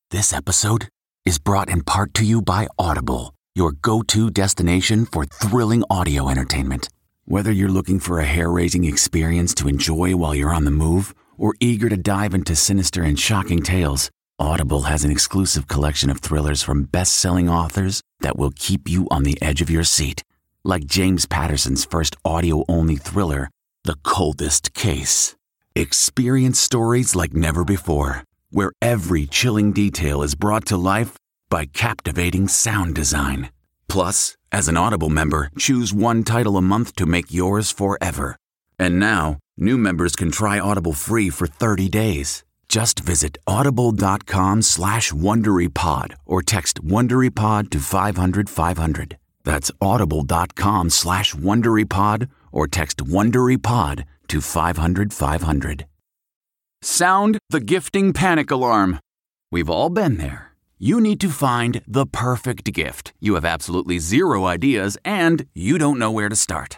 This episode is brought in part to you by Audible, your go-to destination for thrilling audio entertainment. Whether you're looking for a hair-raising experience to enjoy while you're on the move or eager to dive into sinister and shocking tales, Audible has an exclusive collection of thrillers from best-selling authors that will keep you on the edge of your seat. Like James Patterson's first audio-only thriller, The Coldest Case. Experience stories like never before, where every chilling detail is brought to life by captivating sound design. Plus, as an Audible member, choose one title a month to make yours forever. And now, new members can try Audible free for 30 days. Just visit audible.com/WonderyPod or text WonderyPod to 500-500. That's audible.com/WonderyPod or text WonderyPod to 500-500. Sound the gifting panic alarm. We've all been there. You need to find the perfect gift. You have absolutely zero ideas and you don't know where to start.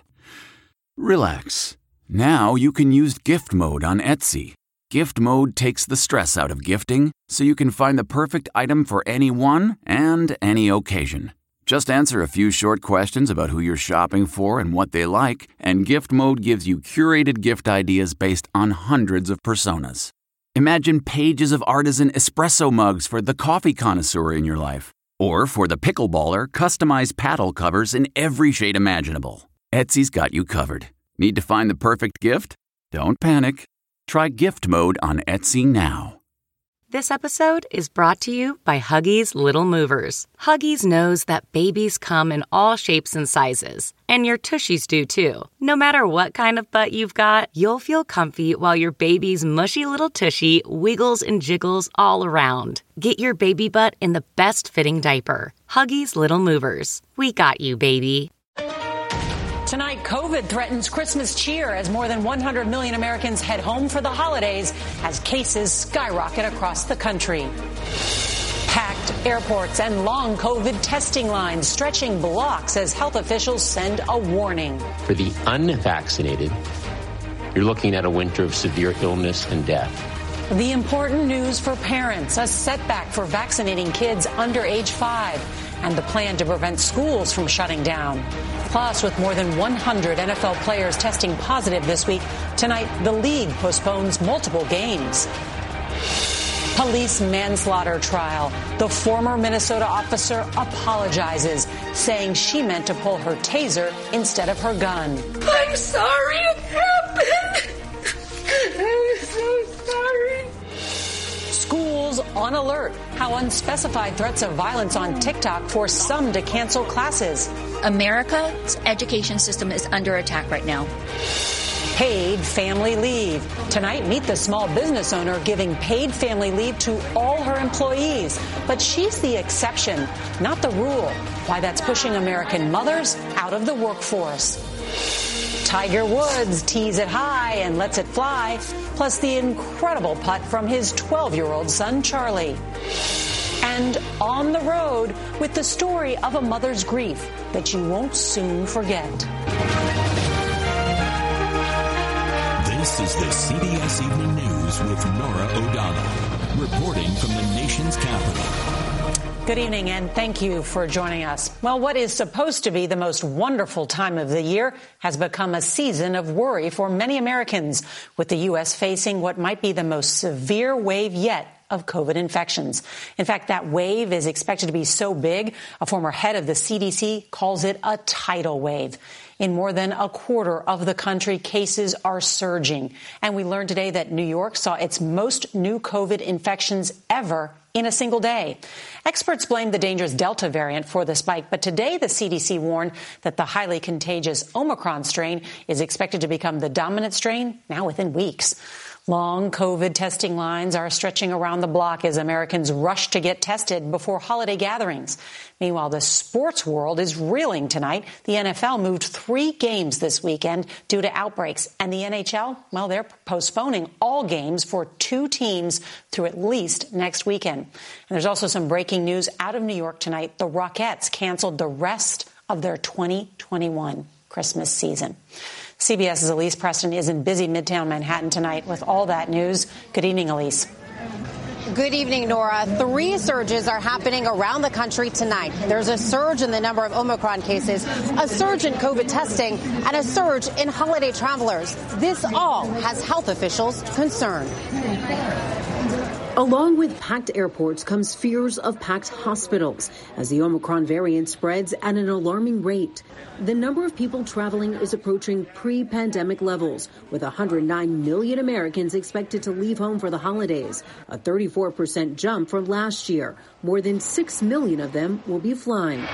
Relax. Now you can use gift mode on Etsy. Gift mode takes the stress out of gifting so you can find the perfect item for anyone and any occasion. Just answer a few short questions about who you're shopping for and what they like, and Gift Mode gives you curated gift ideas based on hundreds of personas. Imagine pages of artisan espresso mugs for the coffee connoisseur in your life. Or for the pickleballer, customized paddle covers in every shade imaginable. Etsy's got you covered. Need to find the perfect gift? Don't panic. Try Gift Mode on Etsy now. This episode is brought to you by Huggies Little Movers. Huggies knows that babies come in all shapes and sizes, and your tushies do too. No matter what kind of butt you've got, you'll feel comfy while your baby's mushy little tushy wiggles and jiggles all around. Get your baby butt in the best fitting diaper. Huggies Little Movers. We got you, baby. Tonight, COVID threatens Christmas cheer as more than 100 million Americans head home for the holidays as cases skyrocket across the country. Packed airports and long COVID testing lines stretching blocks as health officials send a warning. For the unvaccinated, you're looking at a winter of severe illness and death. The important news for parents, a setback for vaccinating kids under age 5, and the plan to prevent schools from shutting down. Plus, with more than 100 NFL players testing positive this week, tonight the league postpones multiple games. Police manslaughter trial. The former Minnesota officer apologizes, saying she meant to pull her taser instead of her gun. I'm sorry it happened. I'm so sorry. Schools on alert. How unspecified threats of violence on TikTok force some to cancel classes. America's education system is under attack right now. Paid family leave. Tonight, meet the small business owner giving paid family leave to all her employees. But she's the exception, not the rule. Why that's pushing American mothers out of the workforce. Tiger Woods tees it high and lets it fly. Plus the incredible putt from his 12-year-old son, Charlie. And on the road with the story of a mother's grief that you won't soon forget. This is the CBS Evening News with Norah O'Donnell, reporting from the nation's capital. Good evening, and thank you for joining us. Well, what is supposed to be the most wonderful time of the year has become a season of worry for many Americans, with the U.S. facing what might be the most severe wave yet of COVID infections. In fact, that wave is expected to be so big, a former head of the CDC calls it a tidal wave. In more than a quarter of the country, cases are surging. And we learned today that New York saw its most new COVID infections ever in a single day. Experts blame the dangerous Delta variant for the spike, but today the CDC warned that the highly contagious Omicron strain is expected to become the dominant strain now within weeks. Long COVID testing lines are stretching around the block as Americans rush to get tested before holiday gatherings. Meanwhile, the sports world is reeling tonight. The NFL moved 3 games this weekend due to outbreaks. And the NHL, well, they're postponing all games for 2 teams through at least next weekend. And there's also some breaking news out of New York tonight. The Rockettes canceled the rest of their 2021 Christmas season. CBS's Elise Preston is in busy Midtown Manhattan tonight with all that news. Good evening, Elise. Good evening, Nora. 3 surges are happening around the country tonight. There's a surge in the number of Omicron cases, a surge in COVID testing, and a surge in holiday travelers. This all has health officials concerned. Along with packed airports comes fears of packed hospitals as the Omicron variant spreads at an alarming rate. The number of people traveling is approaching pre-pandemic levels, with 109 million Americans expected to leave home for the holidays, a 34% jump from last year. More than 6 million of them will be flying.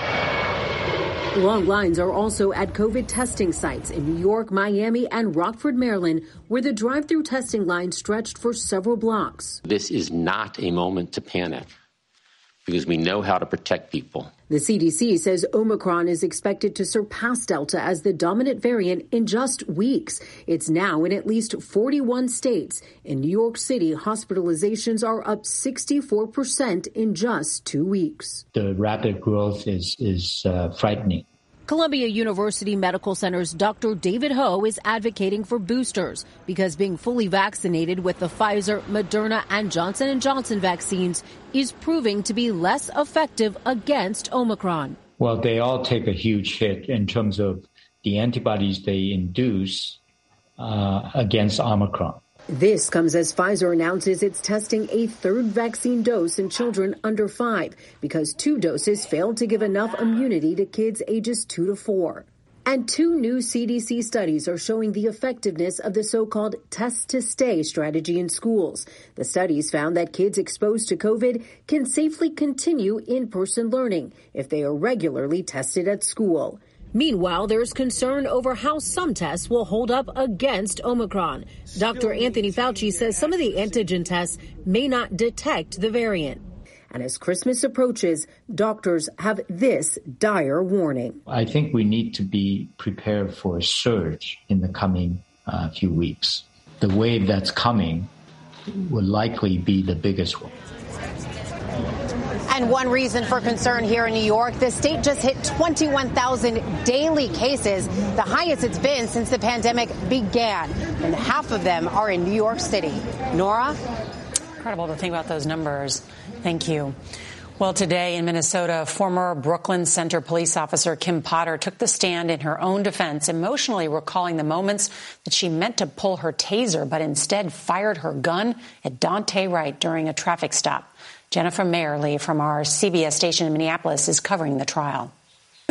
Long lines are also at COVID testing sites in New York, Miami, and Rockford, Maryland, where the drive-through testing line stretched for several blocks. This is not a moment to panic because we know how to protect people. The CDC says Omicron is expected to surpass Delta as the dominant variant in just weeks. It's now in at least 41 states. In New York City, hospitalizations are up 64% in just 2 weeks. The rapid growth is frightening. Columbia University Medical Center's Dr. David Ho is advocating for boosters because being fully vaccinated with the Pfizer, Moderna, and Johnson & Johnson vaccines is proving to be less effective against Omicron. Well, they all take a huge hit in terms of the antibodies they induce against Omicron. This comes as Pfizer announces it's testing a 3rd vaccine dose in children under 5 because 2 doses failed to give enough immunity to kids ages 2 to 4. And 2 new CDC studies are showing the effectiveness of the so-called test-to-stay strategy in schools. The studies found that kids exposed to COVID can safely continue in-person learning if they are regularly tested at school. Meanwhile, there's concern over how some tests will hold up against Omicron. Dr. Anthony Fauci says some of the antigen tests may not detect the variant. And as Christmas approaches, doctors have this dire warning. I think we need to be prepared for a surge in the coming few weeks. The wave that's coming will likely be the biggest one. And one reason for concern here in New York, the state just hit 21,000 daily cases, the highest it's been since the pandemic began. And half of them are in New York City. Nora? Incredible to think about those numbers. Thank you. Well, today in Minnesota, former Brooklyn Center police officer Kim Potter took the stand in her own defense, emotionally recalling the moments that she meant to pull her taser, but instead fired her gun at Daunte Wright during a traffic stop. Jennifer Mayerly from our CBS station in Minneapolis is covering the trial. I'm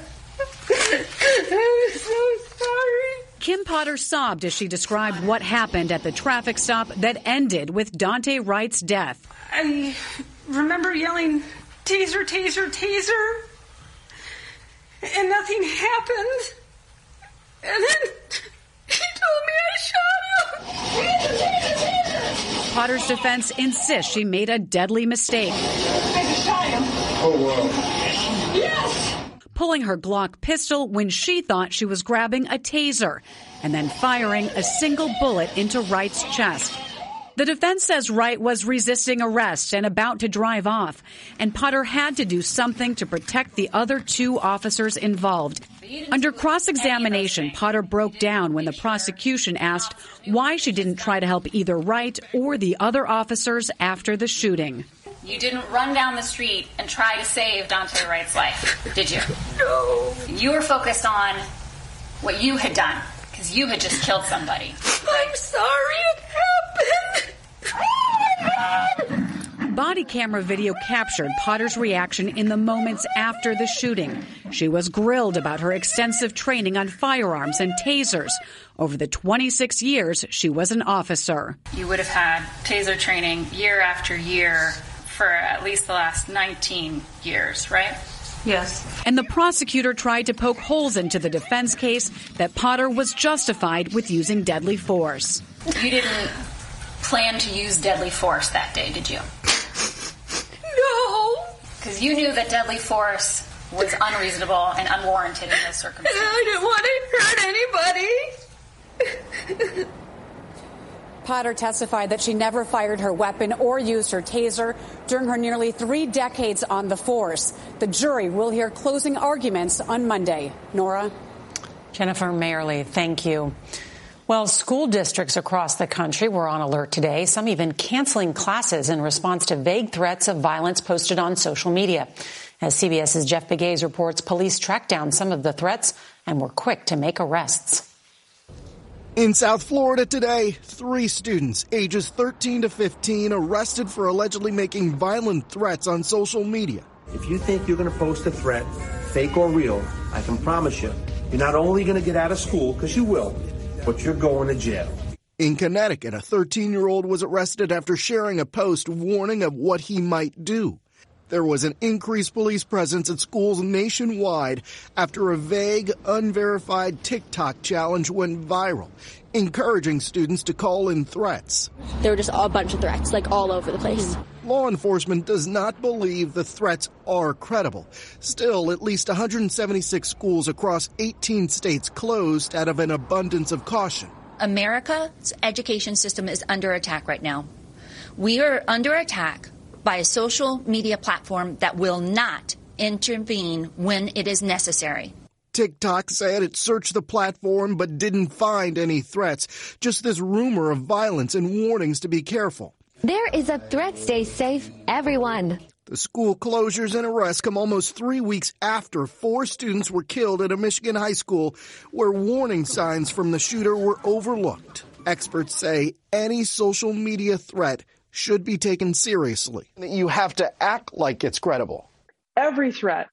so sorry. Kim Potter sobbed as she described what happened at the traffic stop that ended with Daunte Wright's death. I remember yelling, "Taser, taser, taser," and nothing happened. And then he told me I shot him. Potter's defense insists she made a deadly mistake. I just shot him. Oh, wow. Yes. Pulling her Glock pistol when she thought she was grabbing a taser, and then firing a single bullet into Wright's chest. The defense says Wright was resisting arrest and about to drive off, and Potter had to do something to protect the other 2 officers involved. Under cross-examination, Potter broke down when the prosecution asked why she didn't try to help either Wright or the other officers after the shooting. You didn't run down the street and try to save Daunte Wright's life, did you? No. You were focused on what you had done, because you had just killed somebody. Right? I'm sorry it happened. Oh, my God. Body camera video captured Potter's reaction in the moments after the shooting. She was grilled about her extensive training on firearms and tasers over the 26 years she was an officer. You would have had taser training year after year for at least the last 19 years, right? Yes. And the prosecutor tried to poke holes into the defense case that Potter was justified with using deadly force. You didn't plan to use deadly force that day, did you? No. Because you knew that deadly force was unreasonable and unwarranted in those circumstances. I didn't want to hurt anybody. Potter testified that she never fired her weapon or used her taser during her nearly 3 decades on the force. The jury will hear closing arguments on Monday. Nora? Jennifer Mayerly, thank you. Well, school districts across the country were on alert today, some even canceling classes in response to vague threats of violence posted on social media. As CBS's Jeff Begays reports, police tracked down some of the threats and were quick to make arrests. In South Florida today, 3 students ages 13 to 15 arrested for allegedly making violent threats on social media. If you think you're going to post a threat, fake or real, I can promise you, you're not only going to get out of school, because you will, but you're going to jail. In Connecticut, a 13-year-old was arrested after sharing a post warning of what he might do. There was an increased police presence at schools nationwide after a vague, unverified TikTok challenge went viral, encouraging students to call in threats. There were just a bunch of threats, like all over the place. Law enforcement does not believe the threats are credible. Still, at least 176 schools across 18 states closed out of an abundance of caution. America's education system is under attack right now. We are under attack by a social media platform that will not intervene when it is necessary. TikTok said it searched the platform but didn't find any threats, just this rumor of violence and warnings to be careful. There is a threat. Stay safe, everyone. The school closures and arrests come almost 3 weeks after 4 students were killed at a Michigan high school where warning signs from the shooter were overlooked. Experts say any social media threat should be taken seriously. You have to act like it's credible. Every threat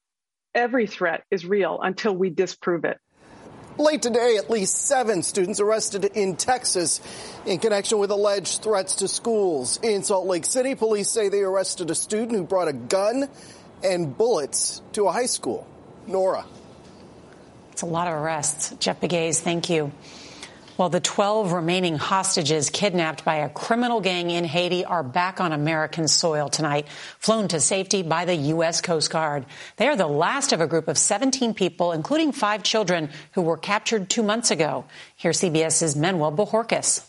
is real until we disprove it. Late today, at least 7 students arrested in Texas in connection with alleged threats to schools. In Salt Lake City, police say they arrested a student who brought a gun and bullets to a high school. Nora. It's a lot of arrests. Jeff Begays, thank you. Well, the 12 remaining hostages kidnapped by a criminal gang in Haiti are back on American soil tonight, flown to safety by the U.S. Coast Guard. They are the last of a group of 17 people, including 5 children, who were captured 2 months ago. Here's CBS's Manuel Bojorquez.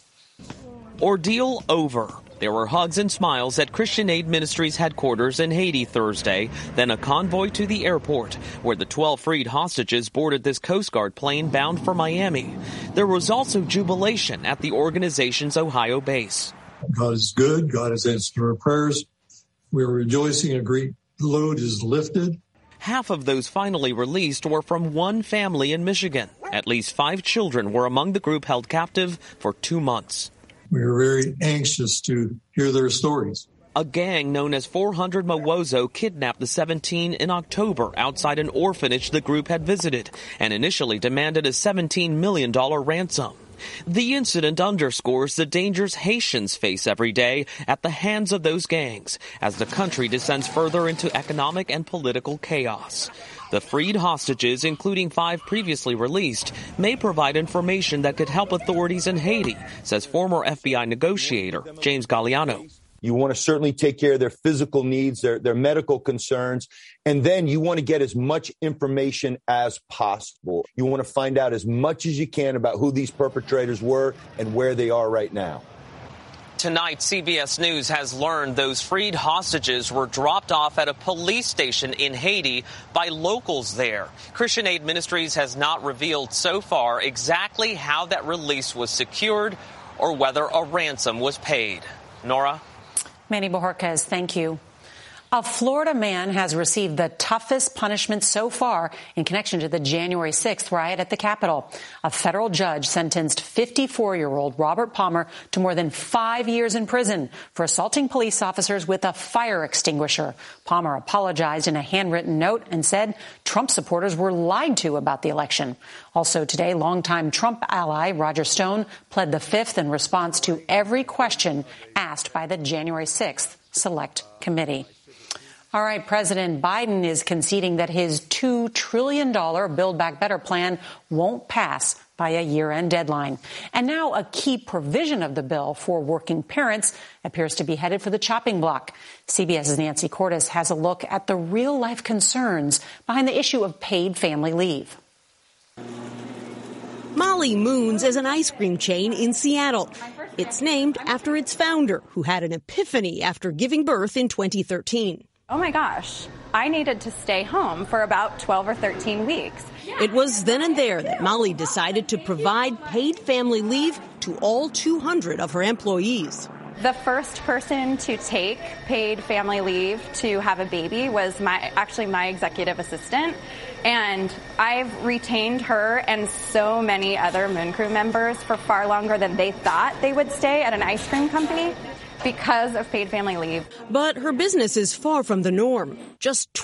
Ordeal over. There were hugs and smiles at Christian Aid Ministries headquarters in Haiti Thursday, then a convoy to the airport, where the 12 freed hostages boarded this Coast Guard plane bound for Miami. There was also jubilation at the organization's Ohio base. God is good. God has answered our prayers. We are rejoicing. A great load is lifted. Half of those finally released were from one family in Michigan. At least 5 children were among the group held captive for 2 months. We are very anxious to hear their stories. A gang known as 400 Mawozo kidnapped the 17 in October outside an orphanage the group had visited and initially demanded a $17 million ransom. The incident underscores the dangers Haitians face every day at the hands of those gangs as the country descends further into economic and political chaos. The freed hostages, including 5 previously released, may provide information that could help authorities in Haiti, says former FBI negotiator James Galliano. You want to certainly take care of their physical needs, their medical concerns, and then you want to get as much information as possible. You want to find out as much as you can about who these perpetrators were and where they are right now. Tonight, CBS News has learned those freed hostages were dropped off at a police station in Haiti by locals there. Christian Aid Ministries has not revealed so far exactly how that release was secured or whether a ransom was paid. Nora? Manny Bojorquez, thank you. A Florida man has received the toughest punishment so far in connection to the January 6th riot at the Capitol. A federal judge sentenced 54-year-old Robert Palmer to more than 5 years in prison for assaulting police officers with a fire extinguisher. Palmer apologized in a handwritten note and said Trump supporters were lied to about the election. Also today, longtime Trump ally Roger Stone pled the Fifth in response to every question asked by the January 6th Select Committee. All right, President Biden is conceding that his $2 trillion Build Back Better plan won't pass by a year-end deadline. And now a key provision of the bill for working parents appears to be headed for the chopping block. CBS's Nancy Cordes has a look at the real-life concerns behind the issue of paid family leave. Molly Moon's is an ice cream chain in Seattle. It's named after its founder, who had an epiphany after giving birth in 2013. Oh my gosh, I needed to stay home for about 12 or 13 weeks. It was then and there that Molly decided to provide paid family leave to all 200 of her employees. The first person to take paid family leave to have a baby was my executive assistant. And I've retained her and so many other Moon Crew members for far longer than they thought they would stay at an ice cream company because of paid family leave. But her business is far from the norm. Just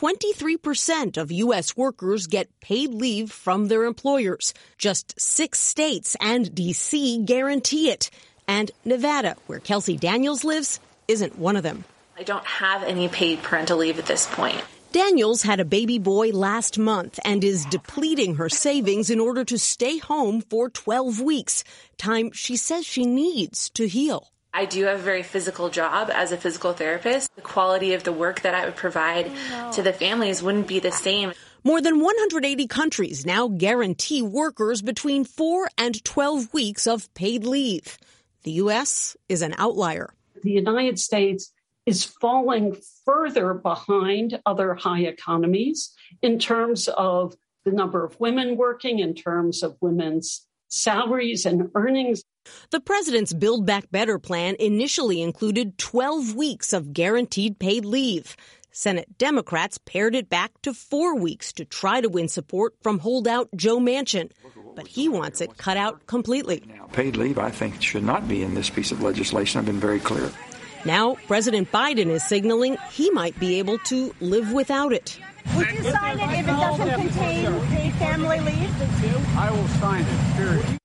23% of U.S. workers get paid leave from their employers. Just 6 states and D.C. guarantee it. And Nevada, where Kelsey Daniels lives, isn't one of them. I don't have any paid parental leave at this point. Daniels had a baby boy last month and is depleting her savings in order to stay home for 12 weeks, time she says she needs to heal. I do have a very physical job as a physical therapist. The quality of the work that I would provide to the families wouldn't be the same. More than 180 countries now guarantee workers between 4 and 12 weeks of paid leave. The U.S. is an outlier. The United States is falling further behind other high economies in terms of the number of women working, in terms of women's salaries and earnings. The president's Build Back Better plan initially included 12 weeks of guaranteed paid leave. Senate Democrats pared it back to 4 weeks to try to win support from holdout Joe Manchin. But he wants it cut out completely. Paid leave, I think, should not be in this piece of legislation. I've been very clear. Now, President Biden is signaling he might be able to live without it. Would you sign it if it doesn't contain paid family leave? I will sign it, period.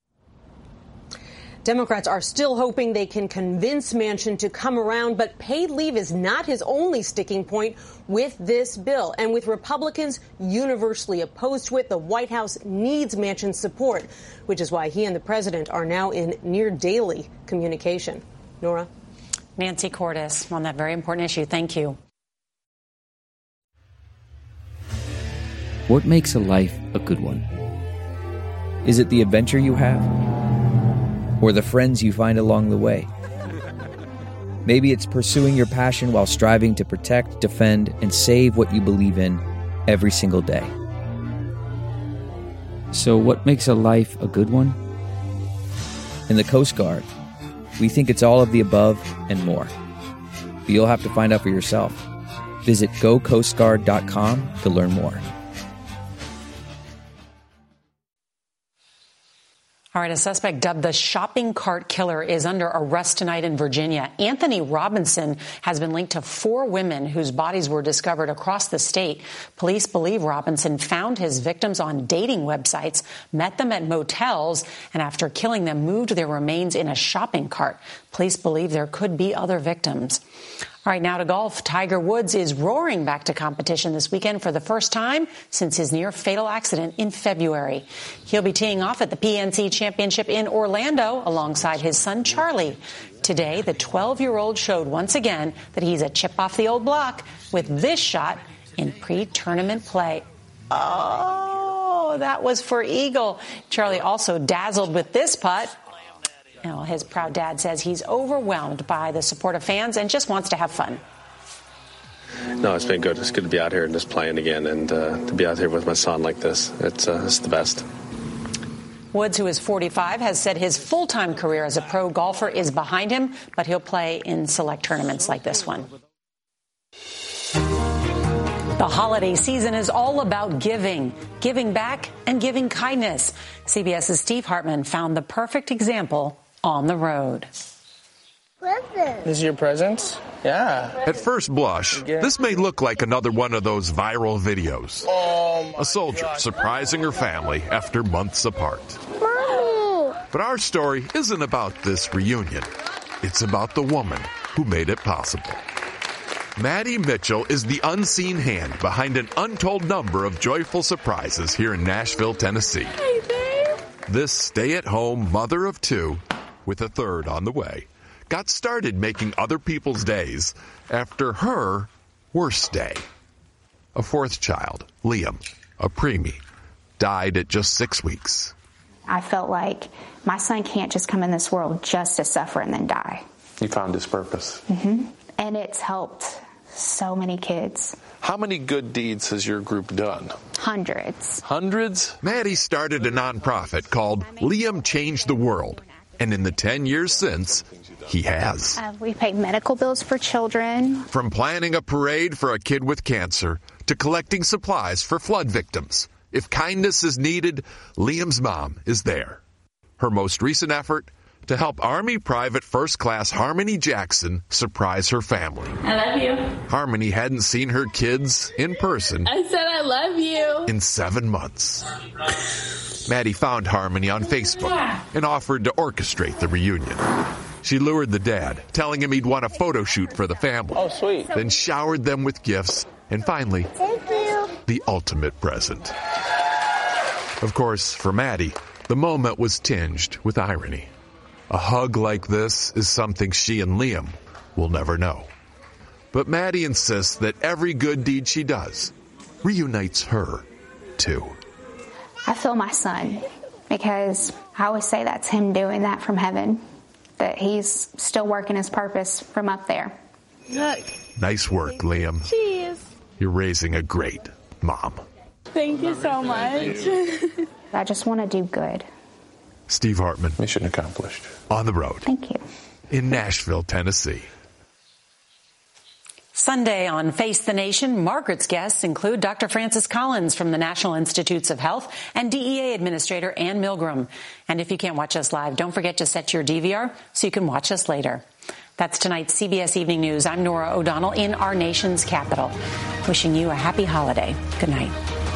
Democrats are still hoping they can convince Manchin to come around, but paid leave is not his only sticking point with this bill. And with Republicans universally opposed to it, the White House needs Manchin's support, which is why he and the president are now in near daily communication. Nora? Nancy Cordes on that very important issue. Thank you. What makes a life a good one? Is it the adventure you have? Or the friends you find along the way? Maybe it's pursuing your passion while striving to protect, defend, and save what you believe in every single day. So what makes a life a good one? In the Coast Guard, we think it's all of the above and more. But you'll have to find out for yourself. Visit gocoastguard.com to learn more. All right, a suspect dubbed the shopping cart killer is under arrest tonight in Virginia. Anthony Robinson has been linked to 4 women whose bodies were discovered across the state. Police believe Robinson found his victims on dating websites, met them at motels, and after killing them, moved their remains in a shopping cart. Police believe there could be other victims. All right, now to golf. Tiger Woods is roaring back to competition this weekend for the first time since his near-fatal accident in February. He'll be teeing off at the PNC Championship in Orlando alongside his son, Charlie. Today, the 12-year-old showed once again that he's a chip off the old block with this shot in pre-tournament play. Oh, that was for eagle. Charlie also dazzled with this putt. Now, his proud dad says he's overwhelmed by the support of fans and just wants to have fun. No, it's been good. It's good to be out here and just playing again, and to be out here with my son like this. It's the best. Woods, who is 45, has said his full-time career as a pro golfer is behind him, but he'll play in select tournaments like this one. The holiday season is all about giving back and giving kindness. CBS's Steve Hartman found the perfect example on the road. This is your presents? Yeah. At first blush, this may look like another one of those viral videos. A soldier surprising her family after months apart. Mommy! But our story isn't about this reunion. It's about the woman who made it possible. Maddie Mitchell is the unseen hand behind an untold number of joyful surprises here in Nashville, Tennessee. Hey, babe. This stay-at-home mother of 2, with a third on the way, got started making other people's days after her worst day. A 4th child, Liam, a preemie, died at just 6 weeks. I felt like my son can't just come in this world just to suffer and then die. You found his purpose. Mm-hmm. And it's helped so many kids. How many good deeds has your group done? Hundreds. Hundreds? Maddie started a nonprofit called Liam Changed the World. And in the 10 years since, he has. We paid medical bills for children. From planning a parade for a kid with cancer to collecting supplies for flood victims. If kindness is needed, Liam's mom is there. Her most recent effort, to help Army Private First Class Harmony Jackson surprise her family. I love you. Harmony hadn't seen her kids in person. I said I love you. In 7 months. Maddie found Harmony on Facebook and offered to orchestrate the reunion. She lured the dad, telling him he'd want a photo shoot for the family. Oh, sweet. Then showered them with gifts, and finally, the ultimate present. Of course, for Maddie, the moment was tinged with irony. A hug like this is something she and Liam will never know. But Maddie insists that every good deed she does reunites her, too. I feel my son, because I always say that's him doing that from heaven, that he's still working his purpose from up there. Look. Nice work, Liam. Cheers. You're raising a great mom. Thank you so much. I just want to do good. Steve Hartman. Mission accomplished. On the road. Thank you. In Nashville, Tennessee. Sunday on Face the Nation, Margaret's guests include Dr. Francis Collins from the National Institutes of Health and DEA Administrator Ann Milgram. And if you can't watch us live, don't forget to set your DVR so you can watch us later. That's tonight's CBS Evening News. I'm Norah O'Donnell in our nation's capital. Wishing you a happy holiday. Good night.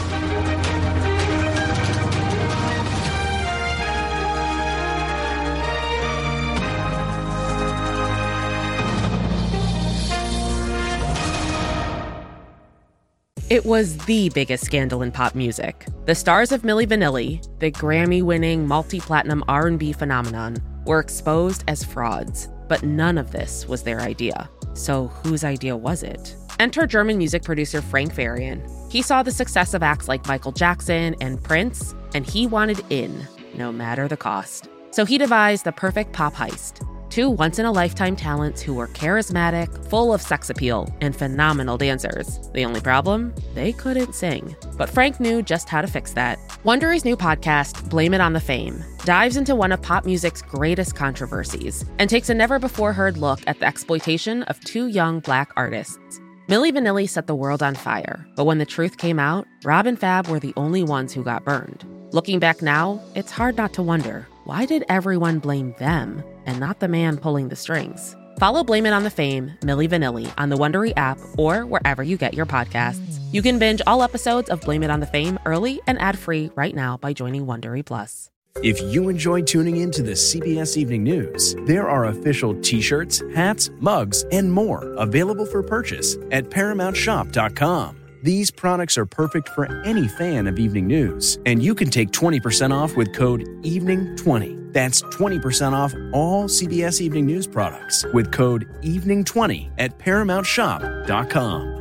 It was the biggest scandal in pop music. The stars of Milli Vanilli, the Grammy-winning multi-platinum R&B phenomenon, were exposed as frauds. But none of this was their idea. So whose idea was it? Enter German music producer Frank Farian. He saw the success of acts like Michael Jackson and Prince, and he wanted in, no matter the cost. So he devised the perfect pop heist. Two once-in-a-lifetime talents who were charismatic, full of sex appeal, and phenomenal dancers. The only problem? They couldn't sing. But Frank knew just how to fix that. Wondery's new podcast, Blame It on the Fame, dives into one of pop music's greatest controversies and takes a never-before-heard look at the exploitation of two young Black artists. Milli Vanilli set the world on fire, but when the truth came out, Rob and Fab were the only ones who got burned. Looking back now, it's hard not to wonder, why did everyone blame them and not the man pulling the strings? Follow Blame It on the Fame, Milli Vanilli, on the Wondery app or wherever you get your podcasts. You can binge all episodes of Blame It on the Fame early and ad-free right now by joining Wondery Plus. If you enjoyed tuning in to the CBS Evening News, there are official t-shirts, hats, mugs, and more available for purchase at ParamountShop.com. These products are perfect for any fan of evening news, and you can take 20% off with code EVENING20. That's 20% off all CBS Evening News products with code EVENING20 at ParamountShop.com.